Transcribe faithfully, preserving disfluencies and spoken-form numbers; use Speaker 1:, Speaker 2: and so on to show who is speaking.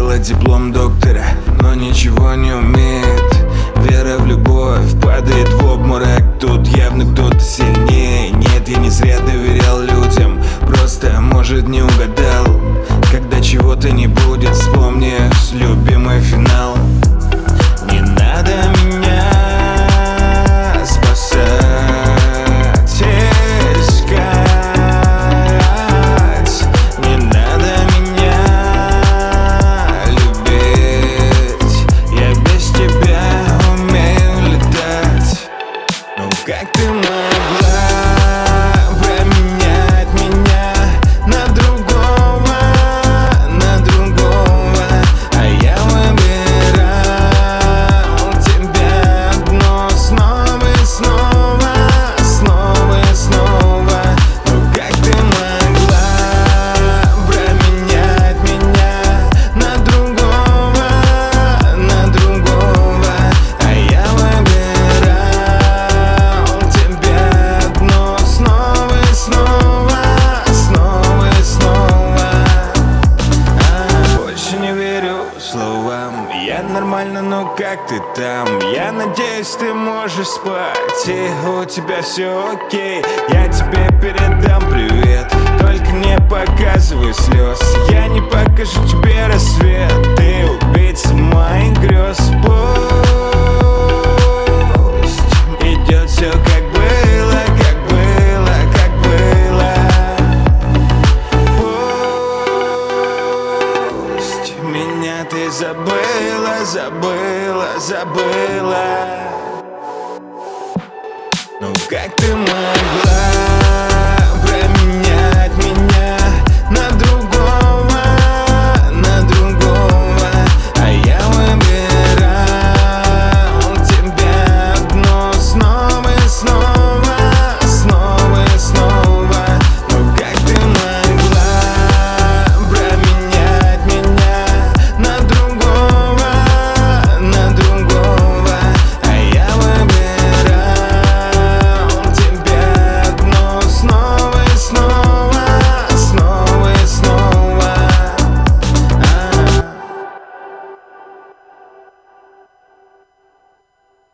Speaker 1: Получила диплом доктора, но ничего не умеет. Вера в любовь падает в обморок. Тут явно кто-то сильнее. Нет, я не зря доверял людям, просто, может, не угадал. Когда чего-то не будет, вспомнишь любимый финал. Не надо меня спасать, искать. Не надо меня любить. Я без тебя умею летать. Ну как ты могла променять меня на другого, на другого? А я выбирал тебя одно снова и снова, снова и снова. Ну как ты могла променять меня на другого, на другого? А я выбирал тебя одно снова и снова, снова и снова. А, больше не верю словам. Я нормально, но как ты там? Я надеюсь, ты можешь спать, и у тебя все окей. Я тебе передам привет, только не показывай слез. Я не покажу тебе рассвет, ты убийца моих грез. Пусть идет все как было, как было, как было. Пусть меня ты забыла, забыла, забыла. Ну как ты могла